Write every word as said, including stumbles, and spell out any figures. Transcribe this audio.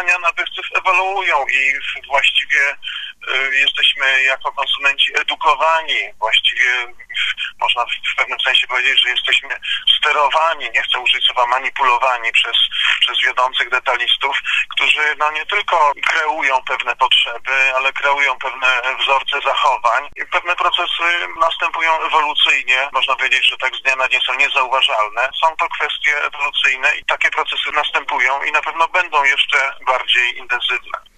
zachowania nabywców ewoluują i właściwie jesteśmy jako konsumenci edukowani, właściwie można w pewnym sensie powiedzieć, że jesteśmy sterowani, nie chcę użyć słowa manipulowani przez, przez wiodących detalistów, którzy no nie tylko kreują pewne potrzeby, ale kreują pewne wzorce zachowań i pewne procesy następują ewolucyjnie. Można powiedzieć, że tak z dnia na dzień są niezauważalne. Są to kwestie ewolucyjne i takie procesy następują i na pewno będą jeszcze bardziej intensywne.